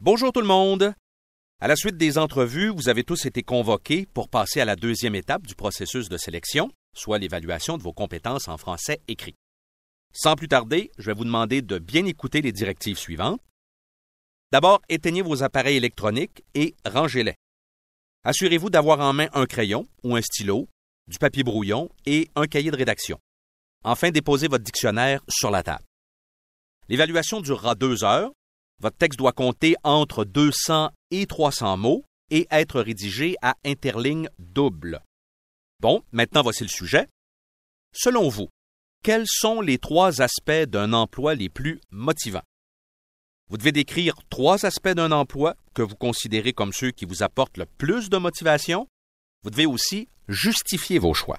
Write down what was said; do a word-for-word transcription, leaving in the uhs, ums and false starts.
Bonjour tout le monde! À la suite des entrevues, vous avez tous été convoqués pour passer à la deuxième étape du processus de sélection, soit l'évaluation de vos compétences en français écrit. Sans plus tarder, je vais vous demander de bien écouter les directives suivantes. D'abord, éteignez vos appareils électroniques et rangez-les. Assurez-vous d'avoir en main un crayon ou un stylo, du papier brouillon et un cahier de rédaction. Enfin, déposez votre dictionnaire sur la table. L'évaluation durera deux heures. Votre texte doit compter entre deux cents et trois cents mots et être rédigé à interligne double. Bon, maintenant voici le sujet. Selon vous, quels sont les trois aspects d'un emploi les plus motivants? Vous devez décrire trois aspects d'un emploi que vous considérez comme ceux qui vous apportent le plus de motivation. Vous devez aussi justifier vos choix.